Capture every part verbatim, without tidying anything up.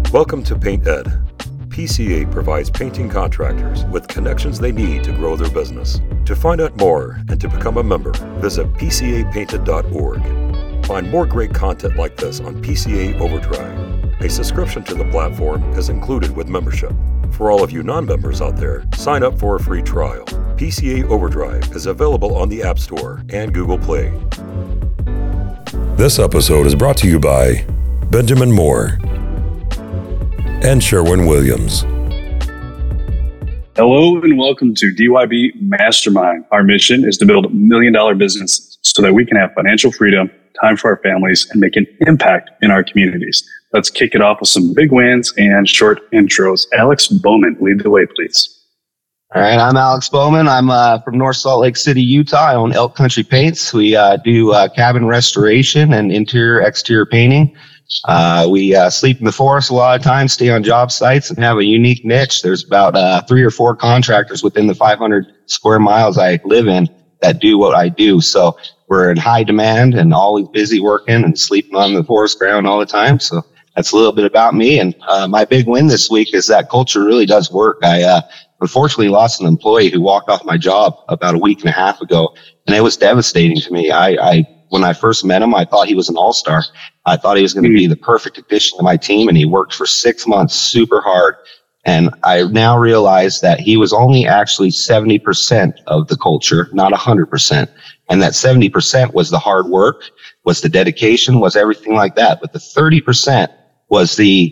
Welcome to Paint Ed. P C A provides painting contractors with connections they need to grow their business. To find out more and to become a member, visit p c a painted dot org. Find more great content like this on P C A Overdrive. A subscription to the platform is included with membership. For all of you non-members out there, sign up for a free trial. P C A Overdrive is available on the App Store and Google Play. This episode is brought to you by Benjamin Moore and Sherwin-Williams. Hello and welcome to D Y B Mastermind. Our mission is to build million dollar businesses so that we can have financial freedom, time for our families, and make an impact in our communities. Let's kick it off with some big wins and short intros. Alex Bowman, lead the way, please. All right, I'm Alex Bowman. I'm uh, from North Salt Lake City, Utah. I own Elk Country Paints. We uh, do uh, cabin restoration and interior, exterior painting. Uh, we uh, sleep in the forest a lot of times, stay on job sites, and have a unique niche. There's about uh, three or four contractors within the five hundred square miles I live in that do what I do. So we're in high demand and always busy working and sleeping on the forest ground all the time. So that's a little bit about me. And uh, my big win this week is that culture really does work. I uh, unfortunately lost an employee who walked off my job about a week and a half ago, and it was devastating to me. I, I when I first met him, I thought he was an all-star. I thought he was going to be the perfect addition to my team, and he worked for six months super hard. And I now realize that he was only actually seventy percent of the culture, not one hundred percent. And that seventy percent was the hard work, was the dedication, was everything like that. But the thirty percent was the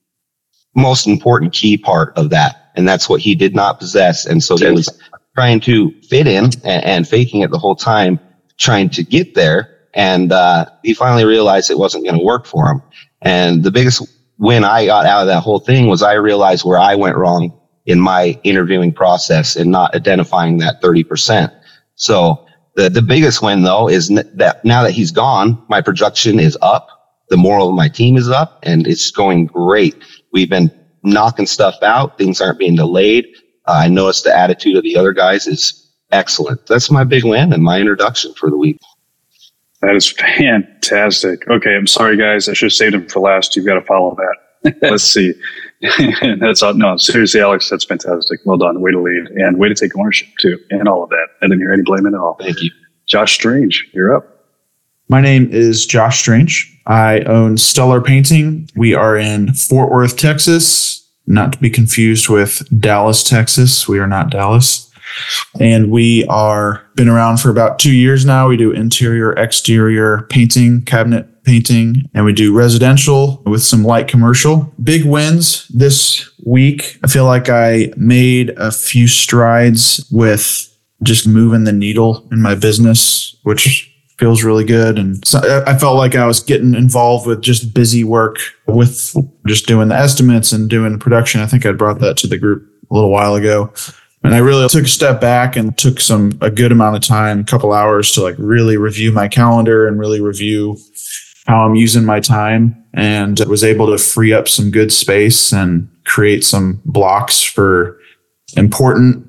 most important key part of that. And that's what he did not possess. And so he was trying to fit in and, and faking it the whole time, trying to get there. And uh, he finally realized it wasn't going to work for him. And the biggest win I got out of that whole thing was I realized where I went wrong in my interviewing process and not identifying that thirty percent. So the, the biggest win, though, is n- that now that he's gone, my production is up. The morale of my team is up, and it's going great. We've been knocking stuff out. Things aren't being delayed. Uh, I noticed the attitude of the other guys is excellent. That's my big win and my introduction for the week. That is fantastic. Okay, I'm sorry, guys. I should have saved him for last. You've got to follow that. Let's see. That's all. No, seriously, Alex, that's fantastic. Well done. Way to lead and way to take ownership, too, and all of that. I didn't hear any blame at all. Thank you. Josh Strange, you're up. My name is Josh Strange. I own Stellar Painting. We are in Fort Worth, Texas, not to be confused with Dallas, Texas. We are not Dallas. And we are been around for about two years now. We do interior, exterior painting, cabinet painting, and we do residential with some light commercial. Big wins this week. I feel like I made a few strides with just moving the needle in my business, which feels really good. And so I felt like I was getting involved with just busy work with just doing the estimates and doing the production. I think I brought that to the group a little while ago. And I really took a step back and took some a good amount of time, a couple hours to like really review my calendar and really review how I'm using my time, and was able to free up some good space and create some blocks for important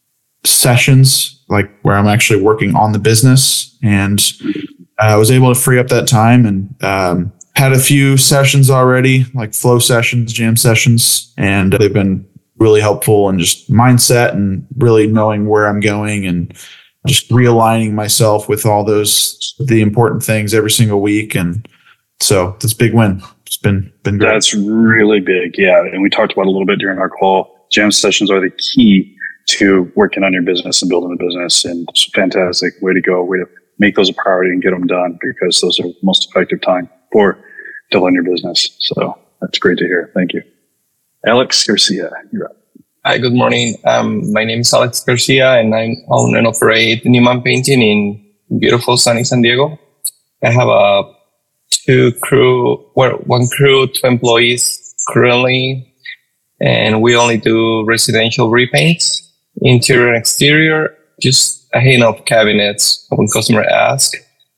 sessions, like where I'm actually working on the business. And I was able to free up that time and um, had a few sessions already, like flow sessions, jam sessions, and they've been really helpful in just mindset and really knowing where I'm going and just realigning myself with all those, the important things every single week. And so this big win. It's been, been great. That's really big. Yeah. And we talked about it a little bit during our call. Jam sessions are the key to working on your business and building a business. And it's fantastic. Way to go. Way to make those a priority and get them done, because those are the most effective time for building your business. So that's great to hear. Thank you. Alex Garcia, you're up. Hi, good morning. Um, my name is Alex Garcia, and I own and operate Newman Painting in beautiful sunny San Diego. I have a two crew, well, one crew, two employees currently, and we only do residential repaints, interior and exterior, just a hand of cabinets when customer ask.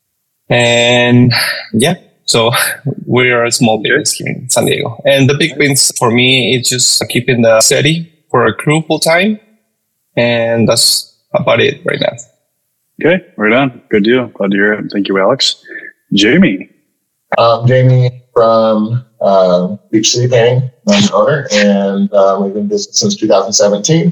And yeah. So we are a small business here in San Diego. And the big wins for me is just keeping the steady for a crew full time. And that's about it right now. Okay, right on. Good deal. Glad to hear it. Thank you, Alex. Jamie. I'm Jamie from uh, Beach City Painting. I'm the owner, and uh, we've been in business since two thousand seventeen.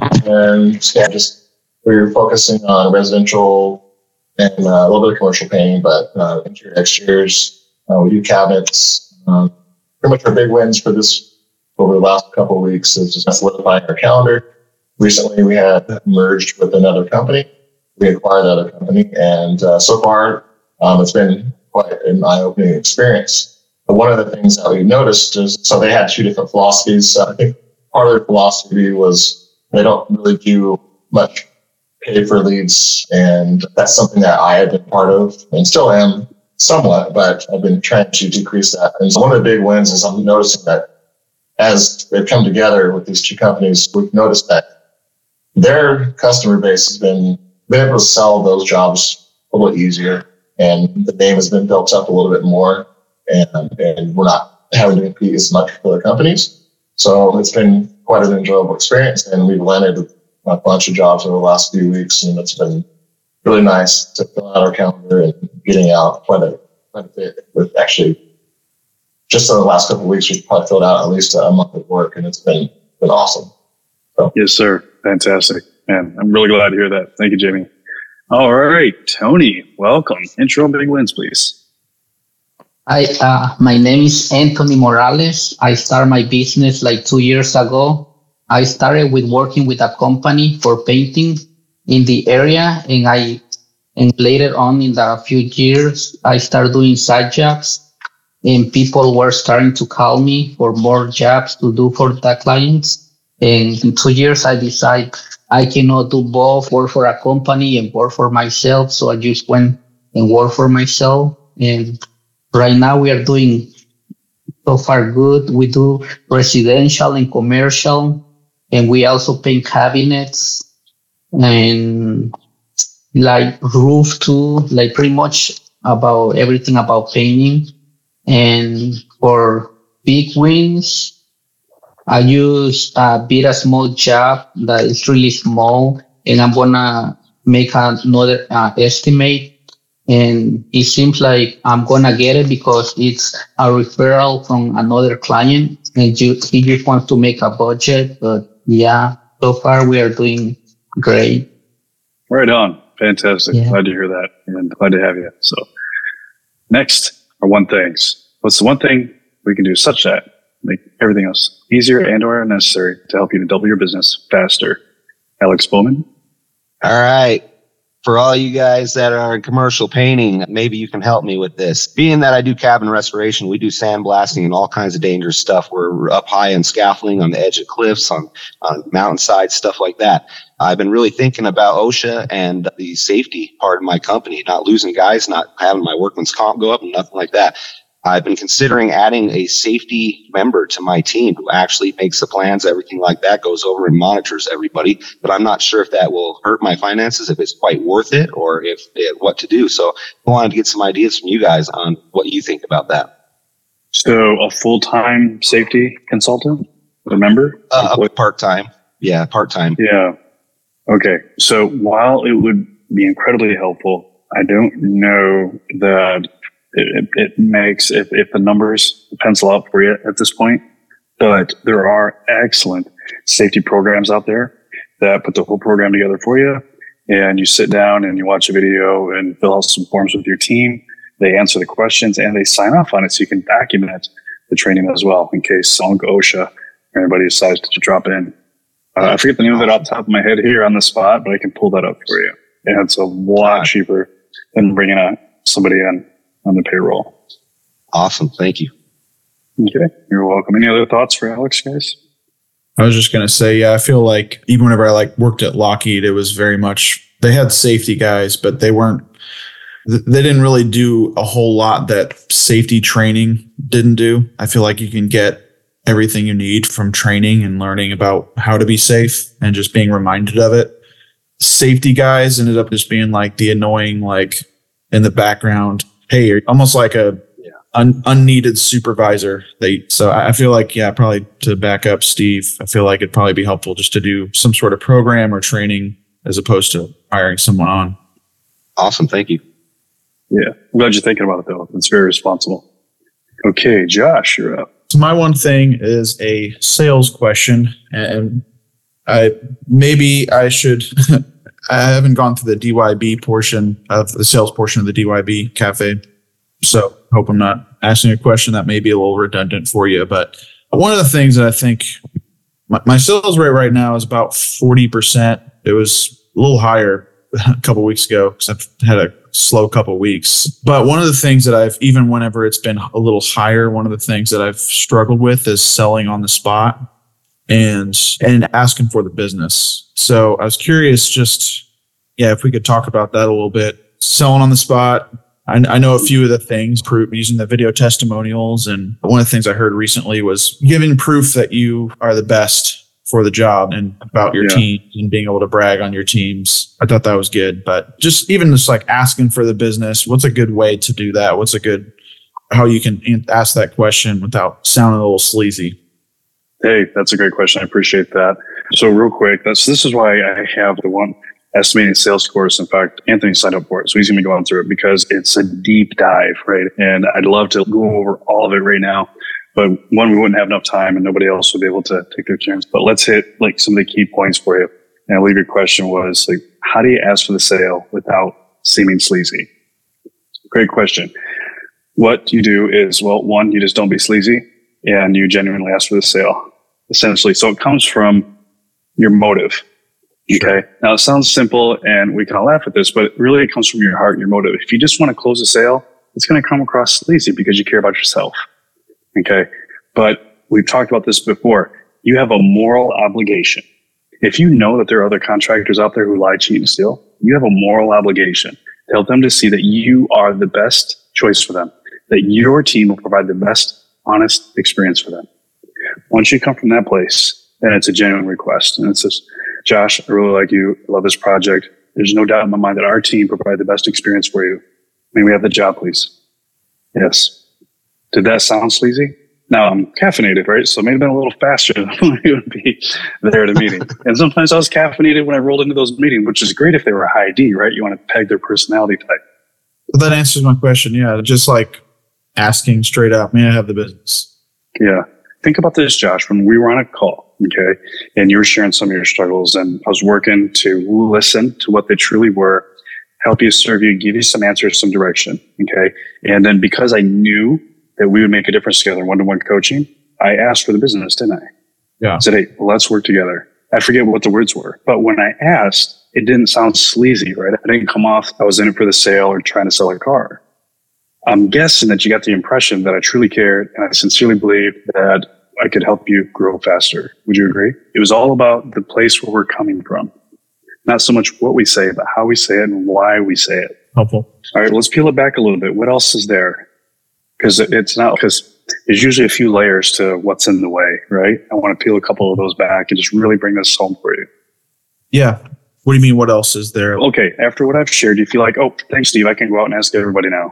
And yeah, just we're focusing on residential and uh, a little bit of commercial painting, but uh, interior exteriors. Uh, we do cabinets. Um, pretty much our big wins for this over the last couple of weeks is just solidifying our calendar. Recently, we had merged with another company. We acquired that other company, and uh, so far, um, it's been quite an eye-opening experience. But one of the things that we noticed is, so they had two different philosophies. Uh, I think part of their philosophy was they don't really do much pay for leads, and that's something that I have been part of and still am somewhat, but I've been trying to decrease that. And so one of the big wins is I'm noticing that as they've come together with these two companies, we've noticed that their customer base has been, been able to sell those jobs a little easier, and the name has been built up a little bit more, and, and we're not having to compete as much for other companies. So it's been quite an enjoyable experience, and we've landed a bunch of jobs over the last few weeks, and it's been really nice to fill out our calendar and getting out quite a, quite a bit. With actually, just in the last couple of weeks, we've probably filled out at least a month of work, and it's been been awesome. So. Yes, sir. Fantastic. Man, I'm really glad to hear that. Thank you, Jamie. All right, Tony, welcome. Intro and big wins, please. Hi, uh, my name is Anthony Morales. I started my business like two years ago. I started with working with a company for painting in the area, and I, and later on in the few years, I started doing side jobs, and people were starting to call me for more jobs to do for the clients. And in two years, I decided I cannot do both, work for a company and work for myself. So I just went and worked for myself. And right now we are doing so far good. We do residential and commercial, and we also paint cabinets and like roof too, like pretty much about everything about painting. And for big wins, I use a bit a small job that is really small, and I'm gonna make another uh, estimate. And it seems like I'm gonna get it because it's a referral from another client, and you, he just wants to make a budget. But yeah, so far we are doing great. Right on. Fantastic. Yeah. Glad to hear that, and glad to have you. So next are one things. What's the one thing we can do such that make everything else easier and or necessary to help you to double your business faster? Alex Bowman. All right. For all you guys that are in commercial painting, maybe you can help me with this. Being that I do cabin restoration, we do sandblasting and all kinds of dangerous stuff. We're up high in scaffolding on the edge of cliffs, on, on mountainsides, stuff like that. I've been really thinking about OSHA and the safety part of my company, not losing guys, not having my workman's comp go up and nothing like that. I've been considering adding a safety member to my team who actually makes the plans, everything like that, goes over and monitors everybody. But I'm not sure if that will hurt my finances, if it's quite worth it, or if it, what to do. So I wanted to get some ideas from you guys on what you think about that. So a full-time safety consultant, remember? Uh, part-time. Yeah, part-time. Yeah. Okay. So while it would be incredibly helpful, I don't know that It, it makes, if, if the numbers pencil out for you at this point, but there are excellent safety programs out there that put the whole program together for you. And you sit down and you watch a video and fill out some forms with your team. They answer the questions and they sign off on it so you can document the training as well in case Song OSHA or anybody decides to drop in. Uh, I forget the name of it off the top of my head here on the spot, but I can pull that up for you. And it's a lot cheaper than bringing a, somebody in on the payroll. Awesome. Thank you. Okay. You're welcome. Any other thoughts for Alex, guys? I was just going to say, yeah, I feel like even whenever I like worked at Lockheed, it was very much, they had safety guys, but they weren't, they didn't really do a whole lot that safety training didn't do. I feel like you can get everything you need from training and learning about how to be safe and just being reminded of it. Safety guys ended up just being like the annoying, like in the background, hey, you're almost like a yeah. un, unneeded supervisor. They so I feel like, yeah, probably to back up Steve, I feel like it'd probably be helpful just to do some sort of program or training as opposed to hiring someone on. Awesome. Thank you. Yeah. I'm glad you're thinking about it, though. It's very responsible. Okay, Josh, you're up. So my one thing is a sales question, and I maybe I should. I haven't gone through the D Y B portion of the sales portion of the D Y B cafe, so hope I'm not asking a question that may be a little redundant for you. But one of the things that I think my, my sales rate right now is about forty percent. It was a little higher a couple weeks ago because I've had a slow couple of weeks. But one of the things that I've, even whenever it's been a little higher, one of the things that I've struggled with is selling on the spot and and asking for the business. So I was curious, just, yeah, if we could talk about that a little bit. Selling on the spot. I, I know a few of the things, proof, using the video testimonials. And one of the things I heard recently was giving proof that you are the best for the job and about your Yeah. team and being able to brag on your teams. I thought that was good. But just even just like asking for the business, what's a good way to do that? What's a good, how you can ask that question without sounding a little sleazy? Hey, that's a great question. I appreciate that. So real quick, that's this is why I have the one estimating sales course. In fact, Anthony signed up for it. So he's going to be going through it because it's a deep dive, right? And I'd love to go over all of it right now. But one, we wouldn't have enough time and nobody else would be able to take their turns. But let's hit like some of the key points for you. And I believe your question was like, how do you ask for the sale without seeming sleazy? Great question. What you do is, well, one, you just don't be sleazy and you genuinely ask for the sale, essentially. So it comes from your motive. Okay. Now it sounds simple and we can all laugh at this, but really it comes from your heart, your motive. If you just want to close a sale, it's going to come across sleazy because you care about yourself. Okay. But we've talked about this before. You have a moral obligation. If you know that there are other contractors out there who lie, cheat, and steal, you have a moral obligation to help them to see that you are the best choice for them, that your team will provide the best honest experience for them. Once you come from that place, then it's a genuine request. And it says, Josh, I really like you. I love this project. There's no doubt in my mind that our team provide the best experience for you. May we have the job, please? Yes. Did that sound sleazy? Now I'm caffeinated, right? So it may have been a little faster than it would be there at a meeting. And sometimes I was caffeinated when I rolled into those meetings, which is great if they were high D, right? You want to peg their personality type. Well, that answers my question. Yeah. Just like asking straight up, may I have the business? Yeah. Think about this, Josh, when we were on a call, okay, and you were sharing some of your struggles, and I was working to listen to what they truly were, help you, serve you, give you some answers, some direction, okay? And then because I knew that we would make a difference together, one-to-one coaching, I asked for the business, didn't I? Yeah. I said, hey, let's work together. I forget what the words were, but when I asked, it didn't sound sleazy, right? I didn't come off, I was in it for the sale or trying to sell a car. I'm guessing that you got the impression that I truly cared and I sincerely believed that I could help you grow faster. Would you agree? It was all about the place where we're coming from. Not so much what we say, but how we say it and why we say it. Helpful. All right, let's peel it back a little bit. What else is there? Because it's not, because there's usually a few layers to what's in the way, right? I want to peel a couple of those back and just really bring this home for you. Yeah. What do you mean? What else is there? Okay, after what I've shared, do you feel like, oh, thanks, Steve, I can go out and ask everybody now?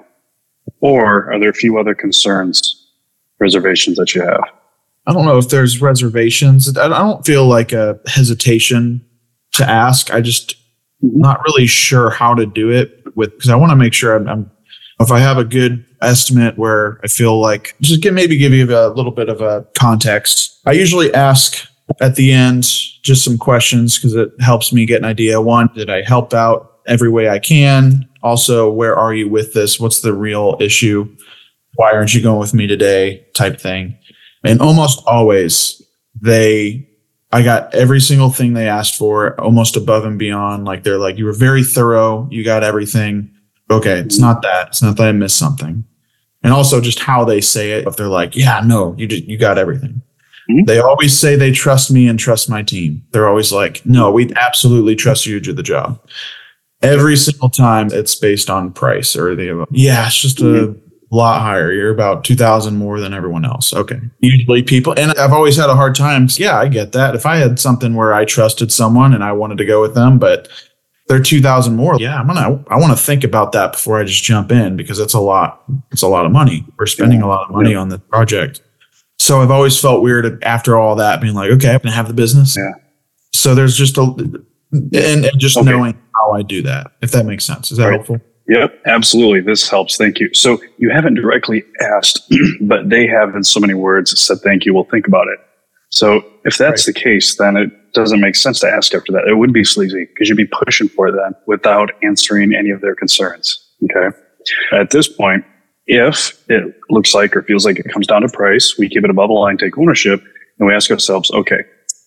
Or are there a few other concerns, reservations that you have? I don't know if there's reservations. I don't feel like a hesitation to ask. I just not really sure how to do it with, because I want to make sure I'm, I'm, if I have a good estimate where I feel like, just give, maybe give you a little bit of a context. I usually ask at the end just some questions because it helps me get an idea. One, did I help out every way I can? Also, where are you with this? What's the real issue? Why aren't you going with me today? Type thing. And almost always they, I got every single thing they asked for, almost above and beyond. Like they're like, you were very thorough. You got everything. Okay. It's not that. It's not that I missed something. And also just how they say it. If they're like, yeah, no, you just, you got everything. Mm-hmm. They always say they trust me and trust my team. They're always like, no, we absolutely trust you to do the job. Every single time it's based on price or the, yeah, it's just a lot higher. You're about two thousand more than everyone else. Okay. Usually people, and I've always had a hard time. Yeah, I get that. If I had something where I trusted someone and I wanted to go with them, but they're two thousand more. Yeah, I'm gonna, I want to think about that before I just jump in because it's a lot, it's a lot of money. We're spending yeah. a lot of money yeah. on the project. So I've always felt weird after all that being like, okay, I'm going to have the business. Yeah. So there's just a, and, and just okay. knowing how I do that, if that makes sense. Is that right. helpful? Yep, absolutely. This helps. Thank you. So you haven't directly asked, but they have in so many words said thank you. Well, think about it. So if that's right. the case, then it doesn't make sense to ask after that. It would be sleazy because you'd be pushing for it then without answering any of their concerns. Okay. At this point, if it looks like or feels like it comes down to price, we keep it above the line, take ownership, and we ask ourselves, okay,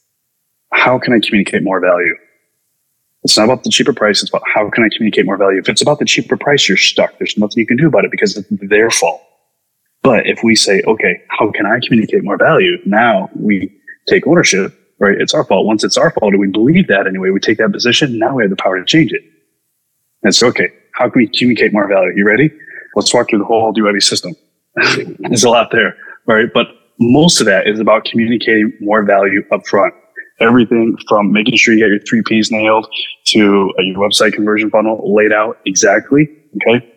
how can I communicate more value? It's not about the cheaper price. It's about how can I communicate more value? If it's about the cheaper price, you're stuck. There's nothing you can do about it because it's their fault. But if we say, okay, how can I communicate more value? Now we take ownership, right? It's our fault. Once it's our fault, and we believe that anyway, we take that position. Now we have the power to change it. And so, okay, how can we communicate more value? You ready? Let's walk through the whole Do Ready system. There's a lot there, right? But most of that is about communicating more value up front. Everything from making sure you get your three P's nailed to uh, your website conversion funnel laid out exactly, okay,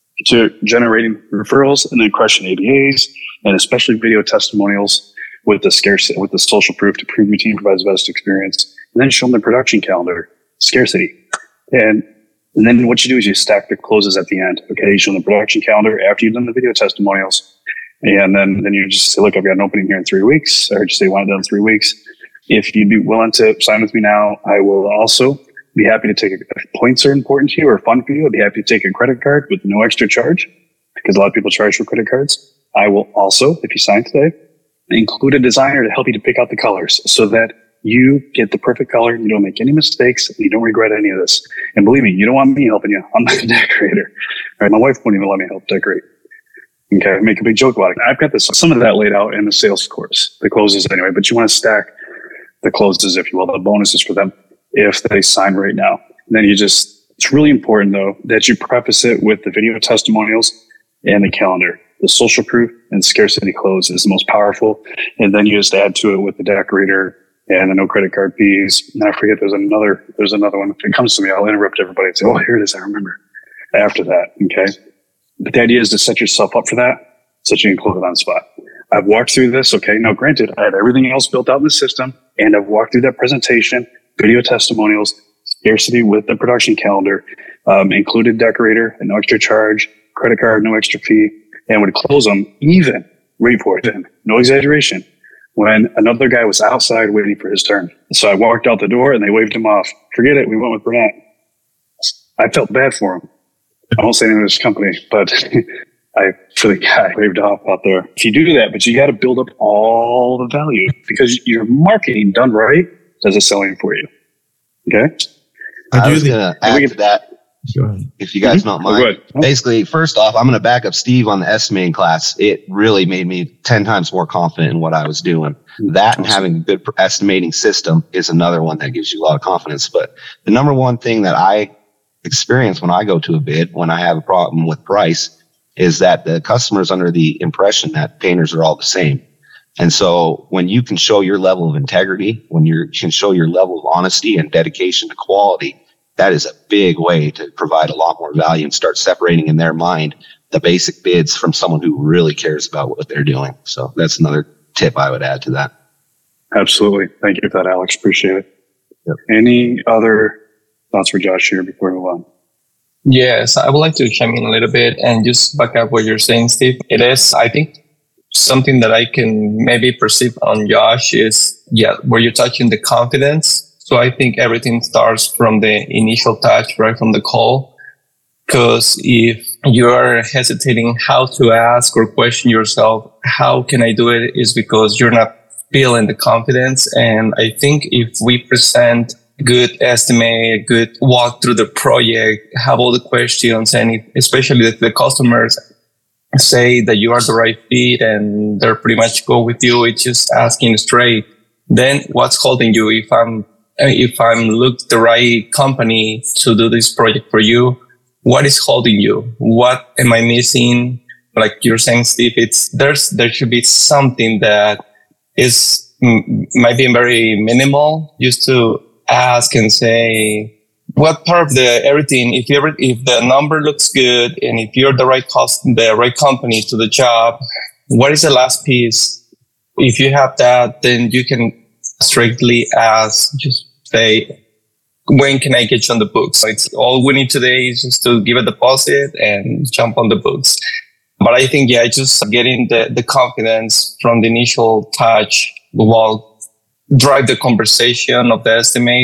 to generating referrals and then crushing A B As and especially video testimonials with the scarcity, with the social proof to prove your team provides the best experience, and then show them the production calendar, scarcity. And, and then what you do is you stack the closes at the end, okay? You show them the production calendar after you've done the video testimonials. And then, then you just say, look, I've got an opening here in three weeks. I heard you say you want it done in three weeks. If you'd be willing to sign with me now, I will also be happy to take a, if points are important to you or fun for you. I'd be happy to take a credit card with no extra charge because a lot of people charge for credit cards. I will also, if you sign today, include a designer to help you to pick out the colors so that you get the perfect color. You don't make any mistakes and you don't regret any of this. And believe me, you don't want me helping you. I'm not a decorator. All right, my wife won't even let me help decorate. Okay, I make a big joke about it. I've got this, some of that laid out in the sales course, the closes anyway, but you want to stack the closes, if you will, the bonuses for them if they sign right now. And then you just, it's really important though that you preface it with the video testimonials and the calendar. The social proof and scarcity close is the most powerful. And then you just add to it with the decorator and the no credit card fees. And I forget there's another, there's another one. If it comes to me, I'll interrupt everybody and say, oh, here it is. I remember after that. Okay. But the idea is to set yourself up for that so that you can close it on spot. I've walked through this. Okay. Now, granted, I have everything else built out in the system and I've walked through that presentation, video testimonials, scarcity with the production calendar, um, included decorator and no extra charge, credit card, no extra fee, and would close them even, wait for it, no exaggeration, when another guy was outside waiting for his turn. So I walked out the door and they waved him off. Forget it. We went with Burnett. I felt bad for him. I won't say the name of his company, but I, for the guy waved off out there. If you do that, but you got to build up all the value because your marketing done right does the selling for you. Okay. I, I I was going to add to that. If you guys Mm-hmm. don't mind. Oh, Basically, first off, I'm going to back up Steve on the estimating class. It really made me ten times more confident in what I was doing. That and having a good estimating system is another one that gives you a lot of confidence. But the number one thing that I experience when I go to a bid, when I have a problem with price, is that the customer's under the impression that painters are all the same. And so when you can show your level of integrity, when you can show your level of honesty and dedication to quality, that is a big way to provide a lot more value and start separating in their mind the basic bids from someone who really cares about what they're doing. So that's another tip I would add to that. absolutely. Thank you for that, Alex. Appreciate it. Yep. Any other thoughts for Josh here before we move on? Yes, I would like to chime in a little bit and just back up what you're saying, Steve. It is, I think, something that I can maybe perceive on Josh is, yeah, where you're touching the confidence. So I think everything starts from the initial touch, right from the call. Because if you're hesitating how to ask or question yourself, how can I do it, is because you're not feeling the confidence. And I think if we present good estimate, good walk through the project, have all the questions, and if, especially if the customers say that you are the right fit and they're pretty much go with you, it's just asking straight, then what's holding you? If I'm if I'm look the right company to do this project for you, what is holding you? What am I missing? Like you're saying, Steve, it's there's there should be something that is m- might be very minimal, just to ask and say, what part of the everything, if you ever, if the number looks good and if you're the right cost, the right company to the job, what is the last piece? If you have that, then you can strictly ask, just say, when can I get you on the books? So it's all we need today is just to give a deposit and jump on the books. But I think, yeah, just getting the, the confidence from the initial touch will drive the conversation of the estimate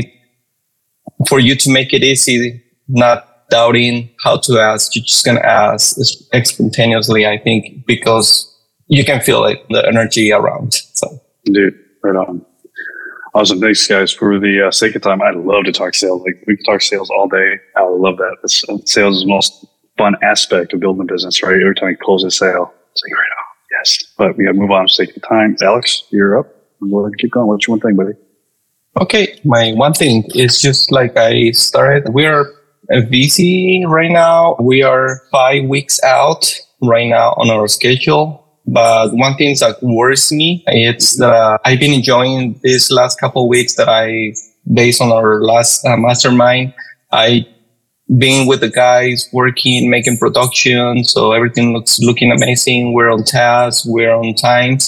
for you to make it easy, not doubting how to ask. You're just going to ask spontaneously, I think, because you can feel it, the energy around. So, dude, right on. Awesome. Thanks, guys. For the uh, sake of time, I love to talk sales. Like, we can talk sales all day. I love that. It's, uh, sales is the most fun aspect of building a business, right? Every time you close a sale, it's like, right on. Yes. But we got to move on for the sake of time. Alex, you're up. We'll keep going. What's your one thing, buddy? Okay. My one thing is just like I started, we are busy right now. We are five weeks out right now on our schedule. But one thing that worries me, it's that I've been enjoying this last couple of weeks that I, based on our last uh, mastermind, I been with the guys working, making production. So everything looks looking amazing. We're on task. We're on time.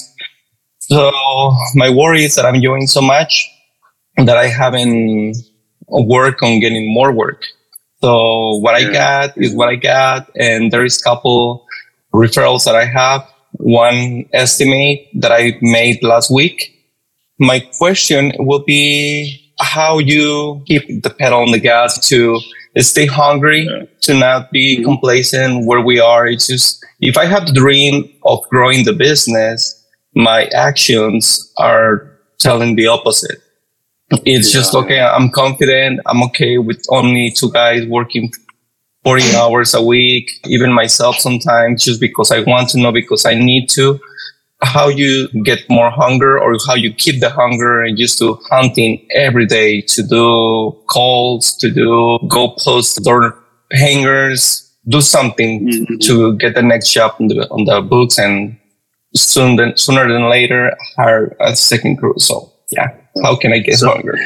So my worry is that I'm enjoying so much that I haven't worked on getting more work. So what yeah. I got is what I got. And there is a couple referrals that I have. One estimate that I made last week. My question will be how you keep the pedal on the gas to stay hungry, yeah. to not be mm-hmm. complacent where we are. It's just, if I have the dream of growing the business, my actions are telling the opposite. It's yeah. just, okay, I'm confident. I'm okay with only two guys working forty hours a week, even myself sometimes, just because I want to know, because I need to. How you get more hunger, or how you keep the hunger and used to hunting every day to do calls, to do go post door hangers, do something mm-hmm. to get the next job on the on the books, and soon than, sooner than later hire a second crew. So yeah, how can I get so, hunger?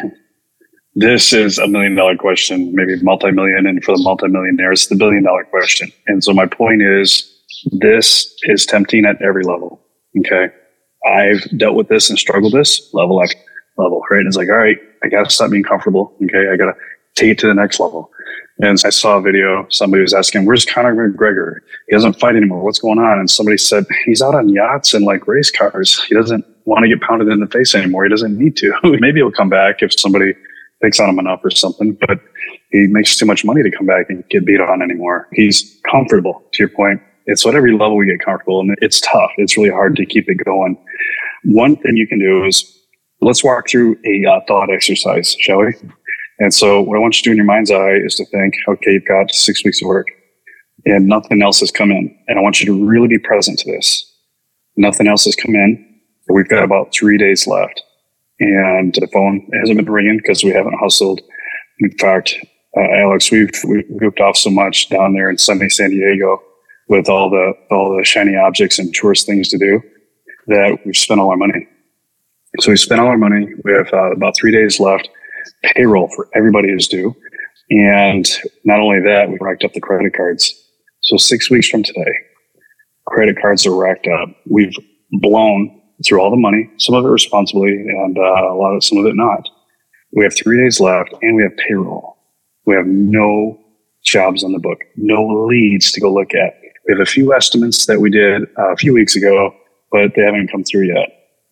This is a million dollar question, maybe multi-million, and for the multi-millionaires, it's the billion dollar question. And so my point is, this is tempting at every level. Okay. I've dealt with this and struggled this level after level, right? And it's like, all right, I got to stop being comfortable. Okay. I got to take it to the next level. And I saw a video. Somebody was asking, where's Conor McGregor? He doesn't fight anymore. What's going on? And somebody said, he's out on yachts and like race cars. He doesn't want to get pounded in the face anymore. He doesn't need to. Maybe he'll come back if somebody picks on him enough or something, but he makes too much money to come back and get beat on anymore. He's comfortable, to your point. It's at every level we get comfortable, and it's tough. It's really hard to keep it going. One thing you can do is, let's walk through a uh, thought exercise, shall we? And so what I want you to do in your mind's eye is to think, okay, you've got six weeks of work and nothing else has come in. And I want you to really be present to this. Nothing else has come in. We've got about three days left. And the phone hasn't been ringing because we haven't hustled. In fact, uh, Alex, we've, we've hooped off so much down there in sunny San Diego with all the all the shiny objects and tourist things to do that we've spent all our money. So we spent all our money. We have uh, about three days left. Payroll for everybody is due. And not only that, we racked up the credit cards. So six weeks from today, credit cards are racked up. We've blown through all the money, some of it responsibly, and uh, a lot of some of it not. We have three days left, and we have payroll. We have no jobs on the book, no leads to go look at. We have a few estimates that we did uh, a few weeks ago, but they haven't come through yet.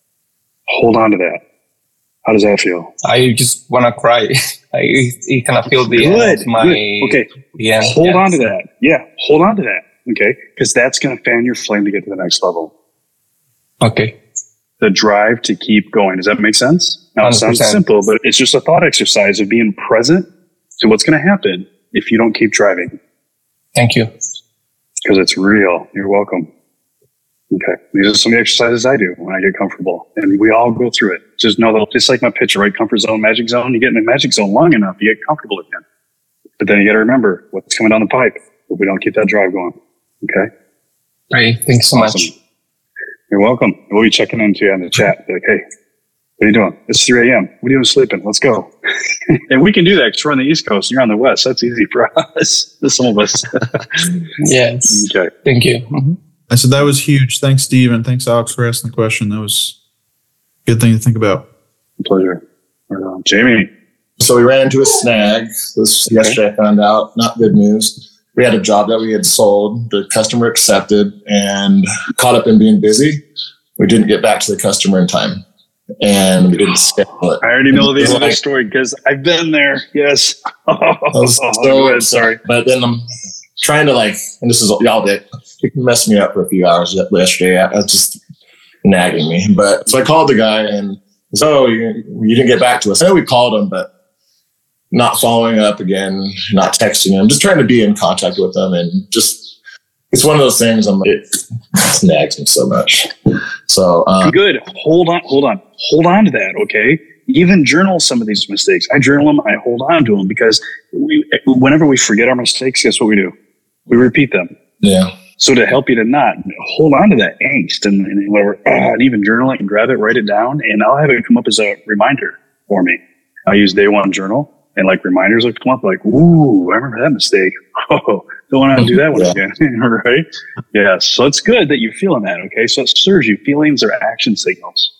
Hold on to that. How does that feel? I just want to cry. I you kind of feel the good, end of my good. Okay. Yeah. Hold yes. on to that. Yeah. Hold on to that. Okay. Because that's going to fan your flame to get to the next level. Okay. The drive to keep going. Does that make sense? Now, it sounds simple, but it's just a thought exercise of being present to what's going to happen if you don't keep driving. Thank you. Because it's real. You're welcome. Okay. These are some of the exercises I do when I get comfortable. And we all go through it. Just know that, just like my picture, right? Comfort zone, magic zone. You get in the magic zone long enough, you get comfortable again. But then you got to remember what's coming down the pipe if we don't keep that drive going. Okay. Great. Thanks so awesome. much. You're welcome. We'll be checking into you on the chat. Be like, hey, what are you doing? It's three a.m. What are you doing sleeping? Let's go. And we can do that because we're on the East Coast and you're on the West. That's easy for us. Some of us. Yes. Okay. Thank you. Mm-hmm. I said that was huge. Thanks, Steve, and thanks, Alex, for asking the question. That was a good thing to think about. Pleasure. Right on. Jamie. What's so we ran into a snag. This okay. Yesterday I found out, not good news. We had a job that we had sold, the customer accepted, and caught up in being busy. We didn't get back to the customer in time, and we didn't schedule it. I already know the end of the story because I've been there. Yes. Oh, so ahead, sorry. But then I'm trying to like, and this is y'all did, it messed me up for a few hours yesterday. I was just nagging me. But so I called the guy and said, oh, you, you didn't get back to us. I know we called him, but not following up again, not texting him, just trying to be in contact with him. And just, it's one of those things I'm like, it nags me so much. So um, good. Hold on, hold on, hold on to that. Okay. Even journal some of these mistakes. I journal them. I hold on to them because we, whenever we forget our mistakes, guess what we do? We repeat them. Yeah. So to help you to not hold on to that angst and, and whatever, uh, and even journal it and grab it, write it down, and I'll have it come up as a reminder for me. I use Day One Journal, and like reminders will come up like, ooh, I remember that mistake. Oh, don't want to do that one yeah. again, right? Yeah, so it's good that you're feeling that, okay? So it serves you. Feelings are action signals.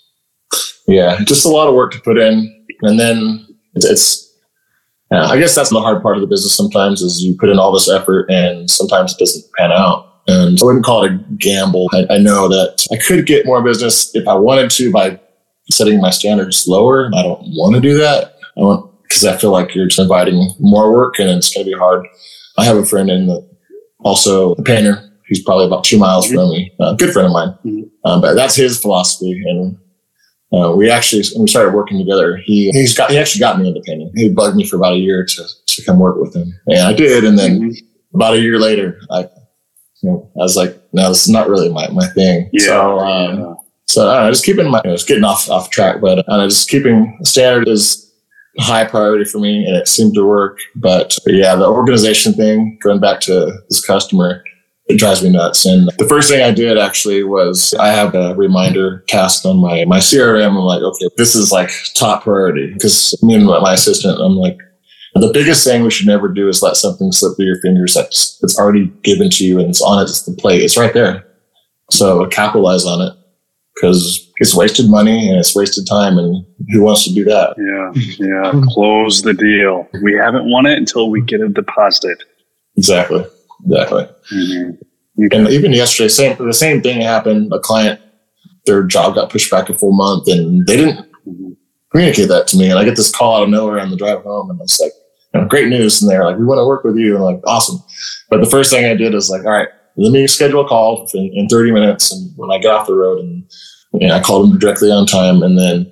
Yeah, just a lot of work to put in. And then it's, it's yeah, I guess that's the hard part of the business sometimes is you put in all this effort and sometimes it doesn't pan out. And I wouldn't call it a gamble. I, I know that I could get more business if I wanted to by setting my standards lower. I don't want to do that. I want because I feel like you're just inviting more work and it's going to be hard. I have a friend in the, also a painter. He's probably about two miles mm-hmm. from me. A good friend of mine. Mm-hmm. Um, but that's his philosophy. And uh, we actually, when we started working together, he he's got he actually got me into painting. He bugged me for about a year to to come work with him, and I did. And then mm-hmm. about a year later, I. You know, I was like, no, this is not really my, my thing. Yeah, so, um, yeah. so I don't know, just keeping my, you know, just getting off, off track, but uh, just keeping the standard is a high priority for me and it seemed to work. But, but yeah, the organization thing, going back to this customer, it drives me nuts. And the first thing I did actually was I have a reminder task on my, my C R M. I'm like, okay, this is like top priority because me and my assistant, I'm like, the biggest thing we should never do is let something slip through your fingers that's it's already given to you and it's on its the plate. It's right there. So capitalize on it because it's wasted money and it's wasted time. And who wants to do that? Yeah. Yeah. Close the deal. We haven't won it until we get it deposited. Exactly. Exactly. Mm-hmm. And even yesterday, same, the same thing happened. A client, their job got pushed back a full month and they didn't communicate that to me. And I get this call out of nowhere on the drive home and it's like, you know, great news. And they're like, we want to work with you. And I'm like, awesome. But the first thing I did is like, all right, let me schedule a call in, in thirty minutes. And when I get off the road and you know, I called them directly on time. And then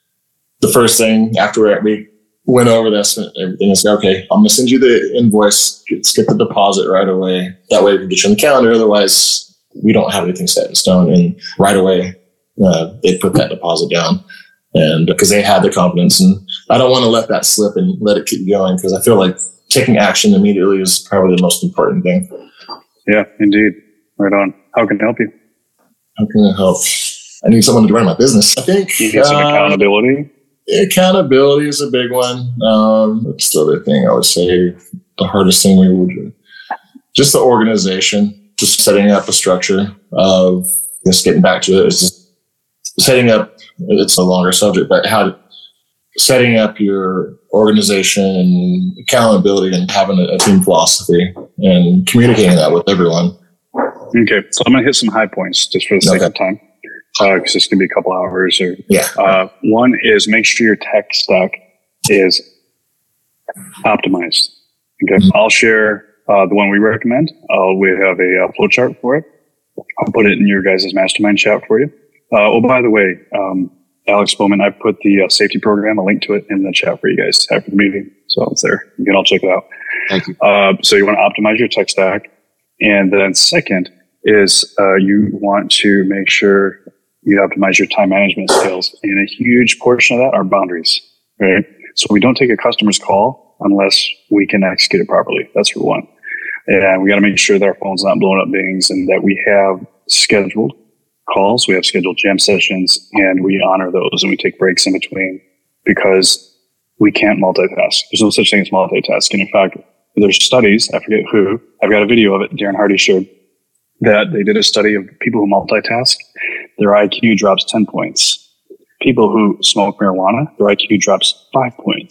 the first thing after we went over this and everything is okay, I'm going to send you the invoice. Let's get the deposit right away. That way we can get you on the calendar. Otherwise we don't have anything set in stone. And right away, uh, they put that deposit down. And because they had the confidence, and I don't want to let that slip and let it keep going because I feel like taking action immediately is probably the most important thing. Yeah, indeed. Right on. How can I help you? How can I help? I need someone to run my business. I think you need some uh, accountability. Accountability is a big one. Um, that's the other thing I would say. The hardest thing we would do, just the organization, just setting up a structure of just getting back to it. It's just setting up. It's a longer subject, but how to, setting up your organization and accountability and having a, a team philosophy and communicating that with everyone. Okay, so I'm going to hit some high points just for the sake okay. of time, because uh, this can be a couple hours. Or yeah. Uh, one is make sure your tech stack is optimized. Okay, mm-hmm. I'll share uh, the one we recommend. Uh, we have a uh, flow chart for it. I'll put it in your guys' mastermind chat for you. Uh, oh, by the way, um, Alex Bowman, I put the uh, safety program, a link to it in the chat for you guys after the meeting. So it's there. You can all check it out. Thank you. Uh, so you want to optimize your tech stack. And then second is uh, you want to make sure you optimize your time management skills. And a huge portion of that are boundaries, right? So we don't take a customer's call unless we can execute it properly. That's for one. And we got to make sure that our phone's not blowing up bings and that we have scheduled calls, we have scheduled jam sessions, and we honor those and we take breaks in between because we can't multitask. There's no such thing as multitasking. In fact, there's studies, I forget who, I've got a video of it, Darren Hardy showed, that they did a study of people who multitask, their I Q drops ten points. People who smoke marijuana, their I Q drops five points.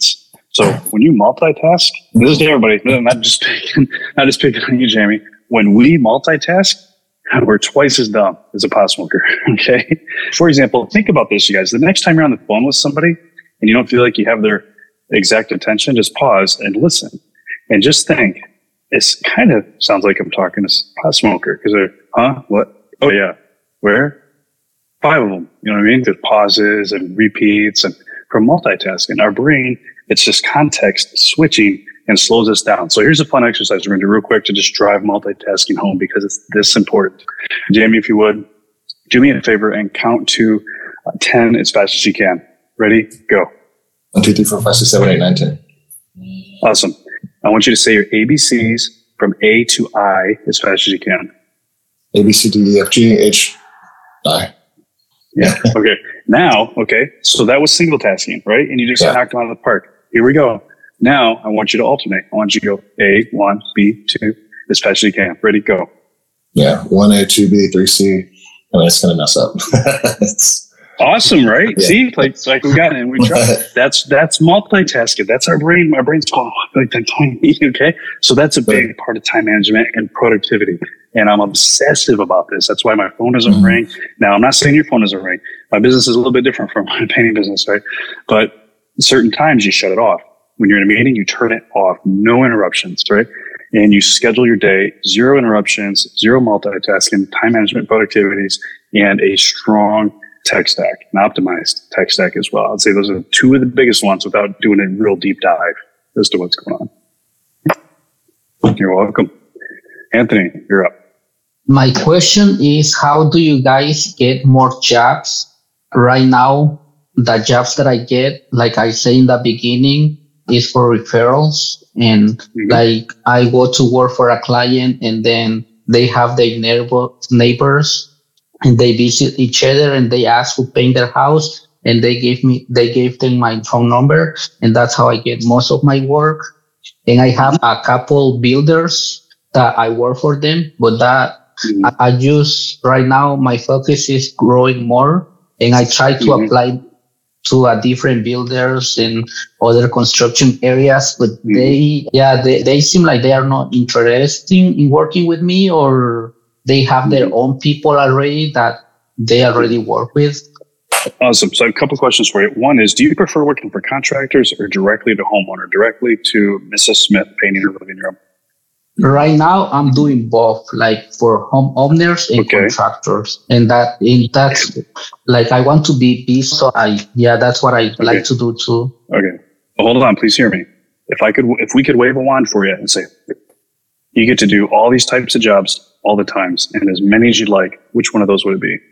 So when you multitask, this is to everybody, not just picking, not just picking on you, Jamie. When we multitask, we're twice as dumb as a pot smoker. Okay. For example, think about this, you guys. The next time you're on the phone with somebody and you don't feel like you have their exact attention, just pause and listen and just think. It kind of sounds like I'm talking to a pot smoker because they're, huh? What? Oh yeah. Where? Five of them. You know what I mean? There's pauses and repeats, and from multitasking, our brain, it's just context switching and slows us down. So here's a fun exercise we're going to do real quick to just drive multitasking home because it's this important. Jamie, if you would, do me a favor and count to uh, ten as fast as you can. Ready? Go. One, two, three, four, five, six, seven, eight, nine, ten. Awesome. I want you to say your A B Cs from A to I as fast as you can. A, B, C, D, E, F, G, H, I. Yeah. Okay. Now, okay. So that was single tasking, right? And you just Yeah. knocked them out of the park. Here we go. Now I want you to alternate. I want you to go A, one, B, two, as fast as you can. Ready? Go. Yeah. one A, two B, three C. And it's going to mess up. It's, Awesome, right? Yeah. See, like, like we got it and we tried. That's that's multitasking. That's our brain. My brain's going like that. Okay, so that's a big part of time management and productivity. And I'm obsessive about this. That's why my phone doesn't Mhm. ring. Now, I'm not saying your phone doesn't ring. My business is a little bit different from my painting business, right? But certain times you shut it off. When you're in a meeting, you turn it off. No interruptions, right? And you schedule your day, zero interruptions, zero multitasking, time management, productivities, and a strong tech stack, an optimized tech stack as well. I'd say those are two of the biggest ones without doing a real deep dive as to what's going on. You're welcome. Anthony, you're up. My question is, how do you guys get more jobs? Right now, the jobs that I get, like I say in the beginning, is for referrals. And Mhm. like I go to work for a client and then they have their neighbor, neighbors and they visit each other and they ask who paint their house and they gave me, they gave them my phone number. And that's how I get most of my work. And I have a couple builders that I work for them, but that Mhm. I, I just right now, my focus is growing more and I try to Mhm. apply to a different builders and other construction areas, but Mhm. they, yeah, they, they seem like they are not interested in working with me, or they have their own people already that they already work with. Awesome. So I have a couple questions for you. One is, do you prefer working for contractors or directly to homeowner, directly to Missus Smith painting her living room? Right now, I'm doing both, like for homeowners and Okay. contractors, and that, and that's like I want to be busy. So I, yeah, that's what I like to do too. Okay. Well, hold on. Please hear me. If I could, if we could wave a wand for you and say, you get to do all these types of jobs all the times and as many as you'd like, which one of those would it be?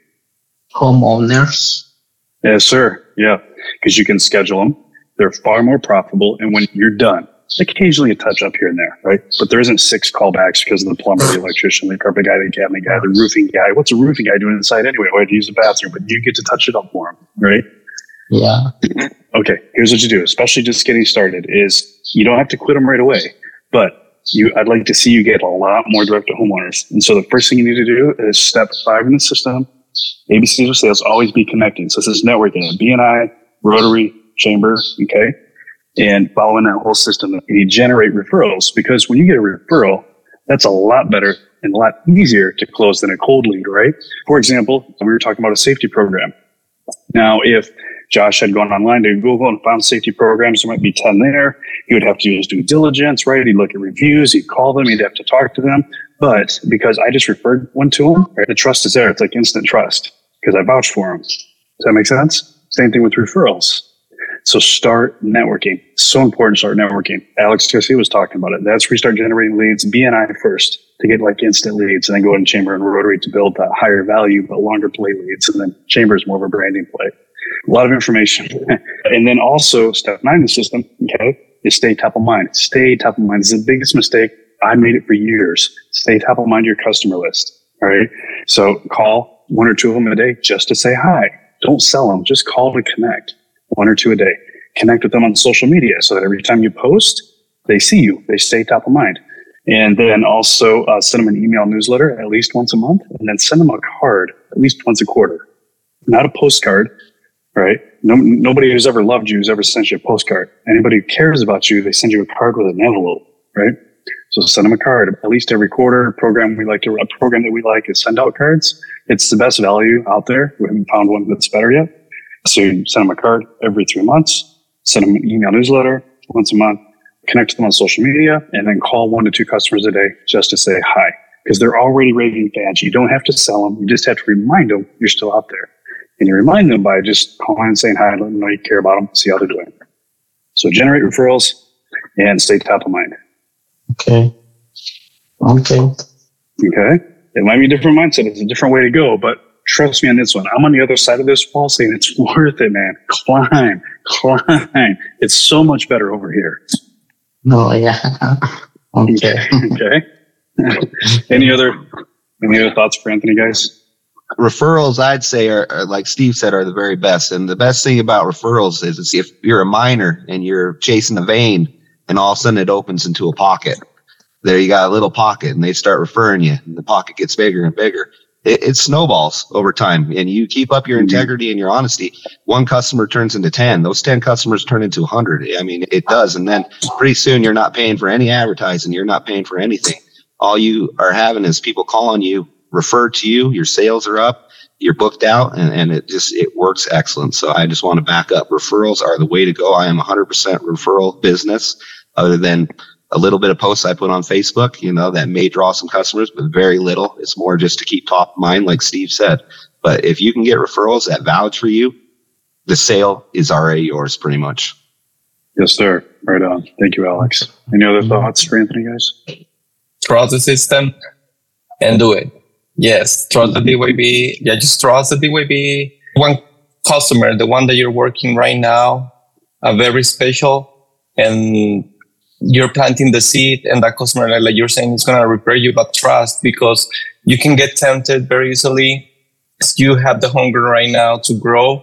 Homeowners. Yes, sir. Yeah. Because you can schedule them. They're far more profitable. And when you're done, occasionally a touch up here and there, right? But there isn't six callbacks because of the plumber, the electrician, the carpet guy, the cabinet guy, the roofing guy. What's a roofing guy doing inside anyway? Why do you use the bathroom? But you get to touch it up for him, right? Yeah. Okay. Here's what you do, especially just getting started, is you don't have to quit them right away, but you, I'd like to see you get a lot more direct to homeowners. And so the first thing you need to do is step five in the system. A B Cs of sales, always be connecting. So this is networking, B and I, Rotary, Chamber, okay? And following that whole system, and you generate referrals, because when you get a referral, that's a lot better and a lot easier to close than a cold lead, right? For example, we were talking about a safety program. Now, if Josh had gone online to Google and found safety programs, there might be ten there. He would have to use due diligence, right? He'd look at reviews, he'd call them, he'd have to talk to them. But because I just referred one to him, right, the trust is there. It's like instant trust because I vouched for him. Does that make sense? Same thing with referrals. So start networking. So important to start networking. Alex Garcia was talking about it. That's where you start generating leads. B and I first to get like instant leads, and then go in Chamber and Rotary to build that higher value but longer play leads. And then Chamber is more of a branding play. A lot of information. And then also step nine in the system, okay, is stay top of mind. Stay top of mind. This is the biggest mistake. I made it for years. Stay top of mind your customer list. All right. So call one or two of them a day just to say hi. Don't sell them. Just call to connect. One or two a day. Connect with them on social media so that every time you post, they see you. They stay top of mind. And then also uh, send them an email newsletter at least once a month, and then send them a card at least once a quarter. Not a postcard, right? No, nobody who's ever loved you has ever sent you a postcard. Anybody who cares about you, they send you a card with an envelope, right? So send them a card at least every quarter. Program we like to a program that we like is send out cards. It's the best value out there. We haven't found one that's better yet. So you send them a card every three months, send them an email newsletter once a month, connect to them on social media, and then call one to two customers a day just to say hi, because they're already raving fans. You don't have to sell them. You just have to remind them you're still out there. And you remind them by just calling and saying hi, letting them know you care about them, see how they're doing. So generate referrals and stay top of mind. Okay. Okay. Okay. It might be a different mindset. It's a different way to go, but trust me on this one. I'm on the other side of this wall saying it's worth it, man. Climb, climb. It's so much better over here. No, yeah. Okay. Okay. any other, any other thoughts for Anthony, guys? Referrals, I'd say, are, are like Steve said, are the very best. And the best thing about referrals is, is if you're a miner and you're chasing a vein and all of a sudden it opens into a pocket, there you got a little pocket and they start referring you and the pocket gets bigger and bigger. It, it snowballs over time, and you keep up your integrity and your honesty. One customer turns into ten. Those ten customers turn into a hundred. I mean, it does. And then pretty soon you're not paying for any advertising. You're not paying for anything. All you are having is people calling you, refer to you, your sales are up, you're booked out, and, and it just, it works excellent. So I just want to back up. Referrals are the way to go. I am one hundred percent referral business, other than a little bit of posts I put on Facebook, you know, that may draw some customers, but very little. It's more just to keep top of mind, like Steve said. But if you can get referrals that vouch for you, the sale is already yours pretty much. Yes, sir. Right on. Thank you, Alex. Any other thoughts for Anthony, guys? Trust the system and do it. Yes, trust the D Y B. Yeah, just trust the D Y B. One customer, the one that you're working right now, are very special, and you're planting the seed, and that customer, like you're saying, is going to repair you, but trust, because you can get tempted very easily. You have the hunger right now to grow,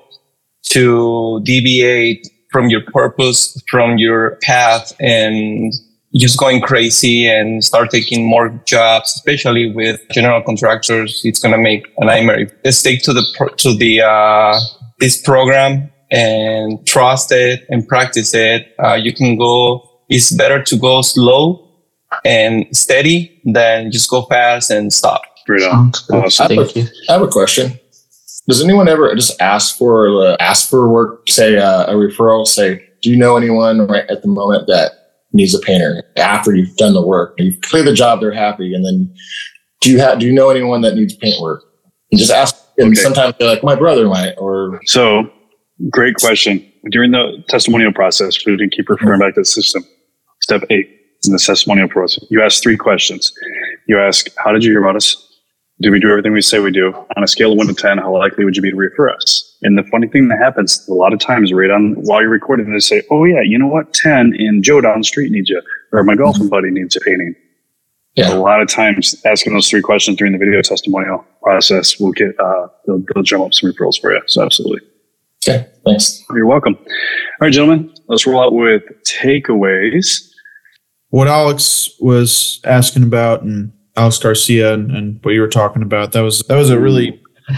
to deviate from your purpose, from your path, and just going crazy and start taking more jobs, especially with general contractors. It's going to make a nightmare. Let's stick to the, pro- to the, uh, this program and trust it and practice it. Uh, you can go, it's better to go slow and steady than just go fast and stop. Right on. Awesome. I, have a, I have a question. Does anyone ever just ask for uh, ask for work, say uh, a referral, say, do you know anyone right at the moment that needs a painter after you've done the work? You've cleared the job, they're happy. And then do you have, do you know anyone that needs paint work? And just ask. And okay. Sometimes they're like, my brother might, or. So great question. During the testimonial process, we can keep referring back to the system. Step eight in the testimonial process. You ask three questions. You ask, how did you hear about us? Do we do everything we say we do? On a scale of one to ten, how likely would you be to refer us? And the funny thing that happens a lot of times right on while you're recording, they say, oh yeah, you know what? ten and Joe down the street needs you, or my golfing buddy needs a painting. Yeah. A lot of times asking those three questions during the video testimonial process will get, uh, they'll, they'll drum up some referrals for you. So absolutely. Okay. Thanks. You're welcome. All right, gentlemen, let's roll out with takeaways. What Alex was asking about, and Alex Garcia, and, and what you were talking about, that was that was a really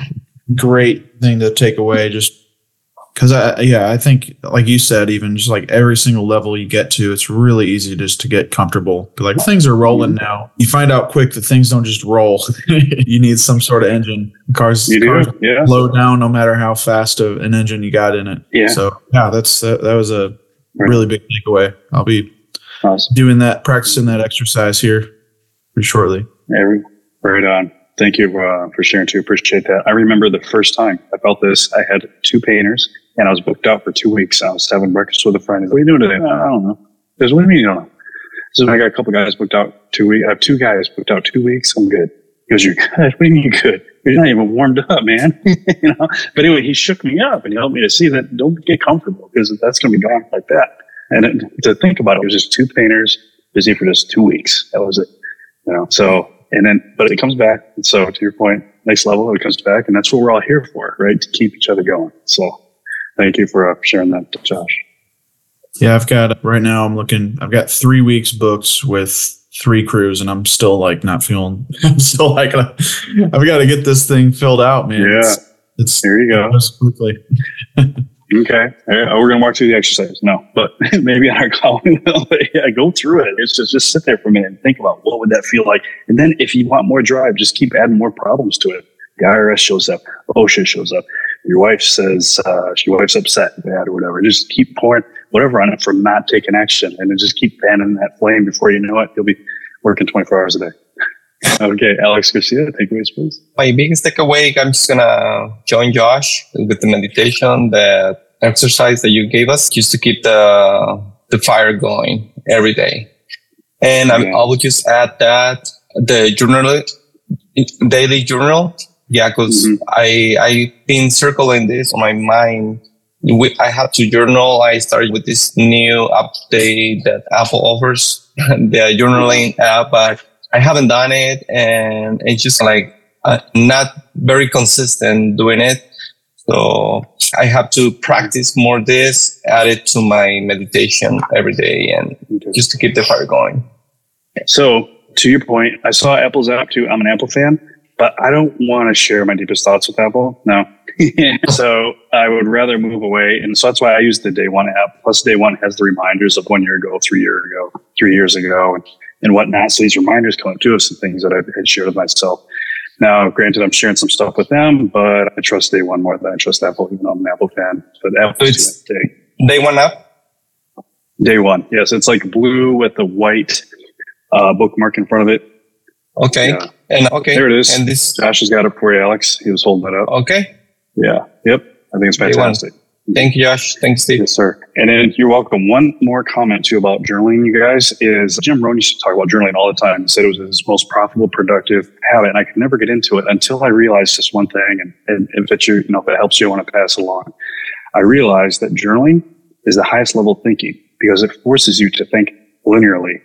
great thing to take away. Just because I, yeah, I think, like you said, even just like every single level you get to, it's really easy just to get comfortable. Like things are rolling now. You find out quick that things don't just roll. You need some sort of engine. Cars, you do, cars yeah. slow down no matter how fast of an engine you got in it. Yeah. So yeah, that's uh, that was a really big takeaway. I'll be awesome. doing that, practicing that exercise here pretty shortly. Every, right on. Thank you uh, for sharing too. Appreciate that. I remember the first time I felt this. I had two painters and I was booked out for two weeks. I was having breakfast with a friend. He's like, what are you doing today? I don't know. He goes, what do you mean you don't know? So I got a couple guys booked out two weeks. I have two guys booked out two weeks. I'm good. He goes, you're good? What do you mean you're good? You're not even warmed up, man. You know. But anyway, he shook me up and he helped me to see that don't get comfortable because that's going to be gone like that. And it, to think about it, it was just two painters busy for just two weeks. That was it. You know. So. And then, but it comes back. And so to your point, next level, it comes back. And that's what we're all here for, right? To keep each other going. So thank you for uh, sharing that, Josh. Yeah, I've got, right now I'm looking, I've got three weeks booked with three crews and I'm still like not feeling, I'm still like, I've got to get this thing filled out, man. Yeah. It's, It's There you go. it goes quickly. Okay. All right. Oh, we're going to walk through the exercise. No, but maybe on our call, we will. Yeah, go through it. It's just, just sit there for a minute and think about what would that feel like. And then if you want more drive, just keep adding more problems to it. The I R S shows up. OSHA shows up. Your wife says, uh, your wife's upset, bad or whatever. Just keep pouring whatever on it for not taking action. And then just keep fanning that flame. Before you know it, you'll be working twenty-four hours a day. Okay. Alex Garcia, takeaways, please. My biggest takeaway, I'm just gonna join Josh with the meditation, the exercise that you gave us, just to keep the the fire going every day. And I'm, I would just add that the journal, daily journal, yeah, because mm-hmm. I I've been circling this on my mind. I have to journal. I started with this new update that Apple offers, the journaling app, but I haven't done it, and it's just like uh, not very consistent doing it. So I have to practice more this, add it to my meditation every day, and just to keep the fire going. So to your point, I saw Apple's app too. I'm an Apple fan, but I don't want to share my deepest thoughts with Apple. No. So I would rather move away. And so that's why I use the Day One app. Plus Day One has the reminders of one year ago, three years ago, three years ago, and, and whatnot. So these reminders come up too of some things that I've had shared with myself. Now, granted, I'm sharing some stuff with them, but I trust Day One more than I trust Apple, even though I'm an Apple fan. But Apple it's Day. Day One app? Day One. Yes. It's like blue with a white uh, bookmark in front of it. Okay. Yeah. And okay. There it is. And this Josh has got it for you, Alex. He was holding it up. Okay. Yeah. Yep. I think it's fantastic. Thank you, Josh. Thanks, Steve. Yes, sir. And then you're welcome. One more comment too about journaling, you guys, is Jim Rohn used to talk about journaling all the time. He said it was his most profitable, productive habit. And I could never get into it until I realized this one thing. And, and if it, you know, if it helps you, I want to pass it along. I realized that journaling is the highest level of thinking because it forces you to think linearly.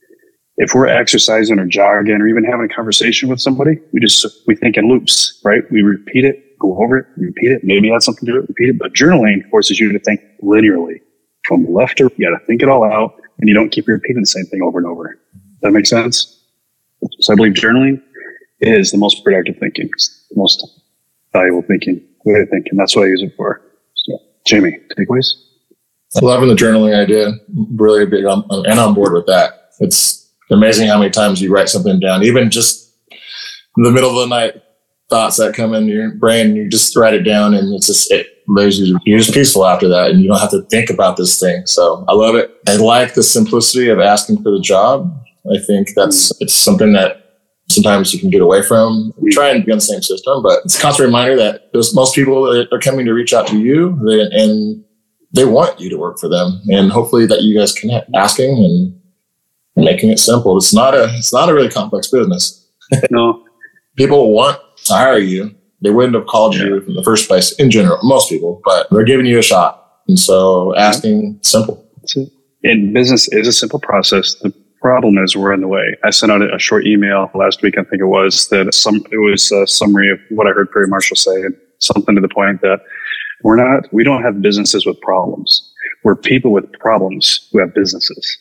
If we're exercising or jogging or even having a conversation with somebody, we just, we think in loops, right? We repeat it, go over it, repeat it, maybe add something to it, repeat it. But journaling forces you to think linearly from left to right. You got to think it all out and you don't keep repeating the same thing over and over. Does that make sense? So I believe journaling is the most productive thinking, it's the most valuable thinking, way to think. And that's what I use it for. So, Jamie, takeaways? Loving the journaling idea. Really big on, and on board with that. It's amazing how many times you write something down, even just in the middle of the night, thoughts that come in your brain, you just write it down and it's just, it leaves you, you're just peaceful after that and you don't have to think about this thing. So I love it. I like the simplicity of asking for the job. I think that's, it's something that sometimes you can get away from. We try and be on the same system, but it's a constant reminder that there's most people that are coming to reach out to you they, and they want you to work for them. And hopefully that you guys can asking and making it simple. It's not a, it's not a really complex business. No. People want to hire you. They wouldn't have called yeah. you in the first place in general, most people, but they're giving you a shot. And so asking simple. In business is a simple process. The problem is we're in the way. I sent out a short email last week. I think it was that some, it was a summary of what I heard Perry Marshall say and something to the point that we're not, we don't have businesses with problems. We're people with problems who have businesses.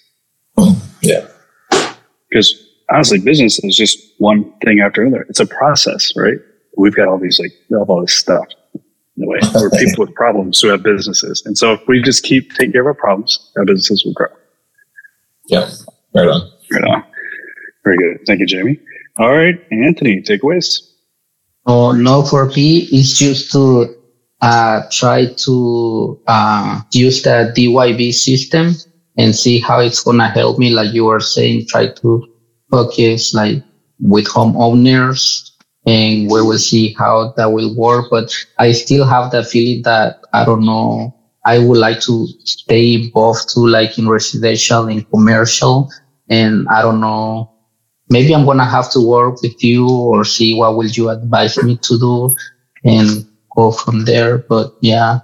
Yeah. Because honestly, business is just one thing after another. It's a process, right? We've got all these, like, we have all this stuff in the way. We're people with problems who have businesses. And so if we just keep taking care of our problems, our businesses will grow. Yeah. Right on. Right on. Very good. Thank you, Jamie. All right. Anthony, takeaways? Oh, no, for me, it's just to uh, try to uh, use the D Y B system and see how it's going to help me. Like you were saying, try to focus like with homeowners and we will see how that will work. But I still have the feeling that, I don't know, I would like to stay both to like in residential and commercial. And I don't know, maybe I'm going to have to work with you or see what will you advise me to do and go from there. But yeah.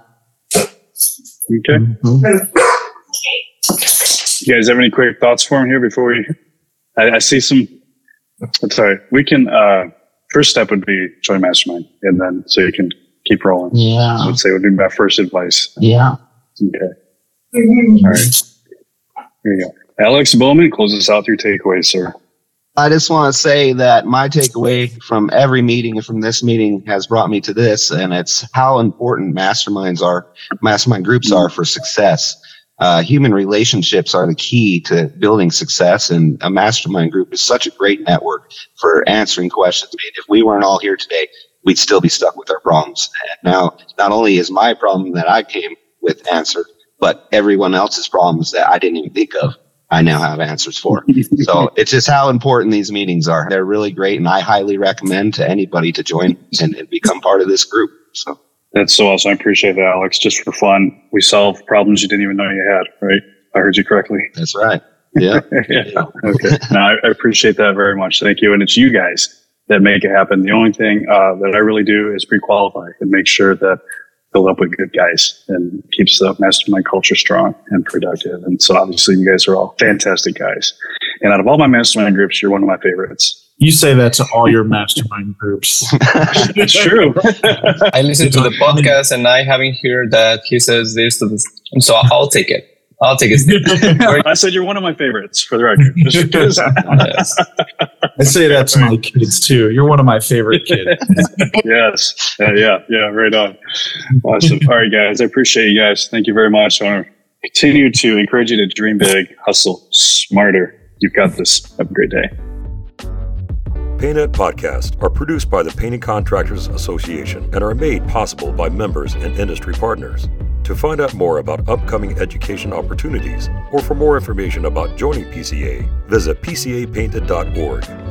Okay. Mm-hmm. You guys have any quick thoughts for him here before we, I, I see some, I'm sorry, we can, uh, first step would be join Mastermind and then so you can keep rolling. Yeah. I would say would be my first advice. Yeah. Okay. All right. There you go. Alex Bowman, close us out through takeaways, sir. I just want to say that my takeaway from every meeting and from this meeting has brought me to this, and it's how important masterminds are, mastermind groups are for success. Uh, human relationships are the key to building success, and a mastermind group is such a great network for answering questions. I mean, if we weren't all here today, we'd still be stuck with our problems. And now, not only is my problem that I came with answered, but everyone else's problems that I didn't even think of, I now have answers for. So it's just how important these meetings are. They're really great, and I highly recommend to anybody to join and, and become part of this group. So That's so awesome. I appreciate that, Alex. Just for fun, we solve problems you didn't even know you had, right? I heard you correctly. that's right. Yeah. Yeah. Okay. No, I I appreciate that very much. Thank you. And it's you guys that make it happen. The only thing uh, that I really do is pre-qualify and make sure that build up with good guys and keeps the mastermind culture strong and productive. And so obviously you guys are all fantastic guys. And out of all my mastermind groups, you're one of my favorites. You say that to all your mastermind groups. It's true. I listened to the podcast and I haven't heard that he says this to this. So I'll take it. I'll take it. I said you're one of my favorites for the record. Just because- Yes. I say that to my kids too. You're one of my favorite kids. Yes. Uh, yeah. Yeah. Right on. Awesome. All right, guys. I appreciate you guys. Thank you very much. I want to continue to encourage you to dream big, hustle smarter. You've got this. Have a great day. PaintNet podcasts are produced by the Painting Contractors Association and are made possible by members and industry partners. To find out more about upcoming education opportunities or for more information about joining P C A, visit P C A painted dot org.